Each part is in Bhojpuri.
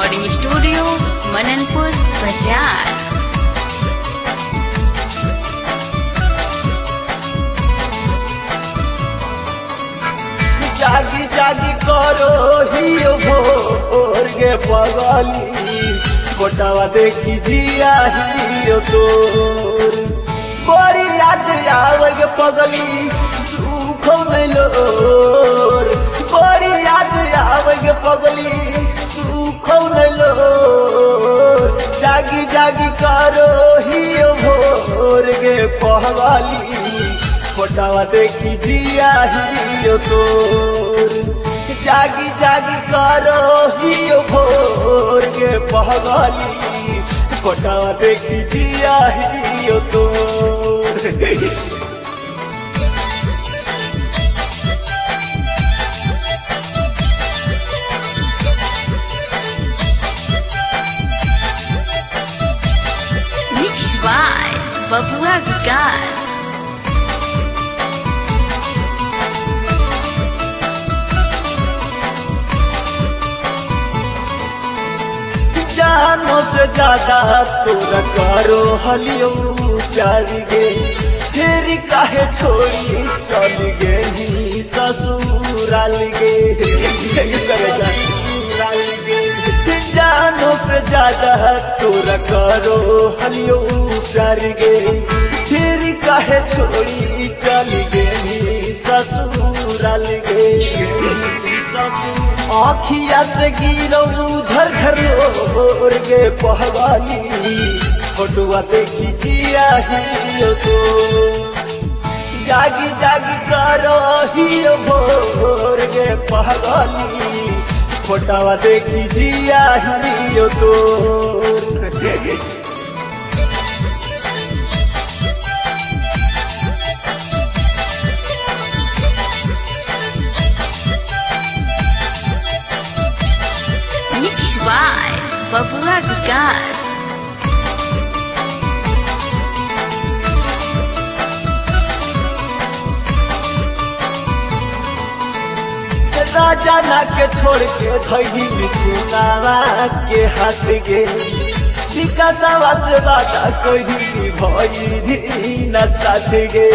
रिकॉर्डिंग स्टूडियो मननपुर बाजार। जागी जागी करो हियो भोर गे पगली गोटावा देखी जिया हियो तोर बड़ी याद आवे गे पगली सुख मिलोर बड़ी याद आवे गे पगली सुख मिलोर जागी जागी करो हियो भोर गे पगली गोटावा देखी जिया हियो तोर जागी जागी करो हियो भोर गे पगली गोटावा देखी जिया हियो तोर। मिक्स बाय बबुआ विकास। जानों से ज्यादा तोरा करो हलियो प्यार गे फिर काहे छोड़ी चल गई ससुराल गे ससुराल गे जानों से ज्यादा तोरा करो हलियो प्यार गे फिर काहे छोड़ी चल गई ससुराल गे आखिया से गिरो झरझर और गे पहवाली फोटुआ देखी जिया हियो तो जागी जागी करो हियो भोर गे पहवाली फोटुआ देखी जिया हियो तो। बाय बबुआ विकास। राजा ना के छोड़ के धैली मिथुनावा के हाथ गे विकासवा से बाता कोई भई न साथ गे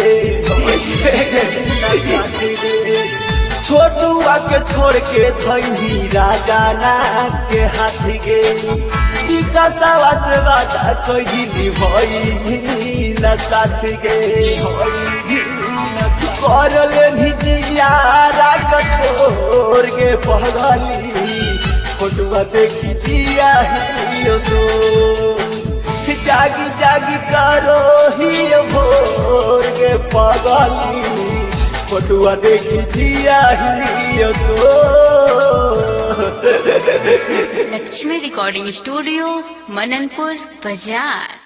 छोटुआ के छोड़ के धैली राजा ना के हाथ गे विकासवा से बाता कोई भई न साथ गे करल निजिया कठोर गे पगली फोटुआ देखी जिया हियो तो जागी जागी करो हियो भोर गे पगली फोटुआ देखी जिया हियो तो। लक्ष्मी रिकॉर्डिंग स्टूडियो मननपुर बाजार।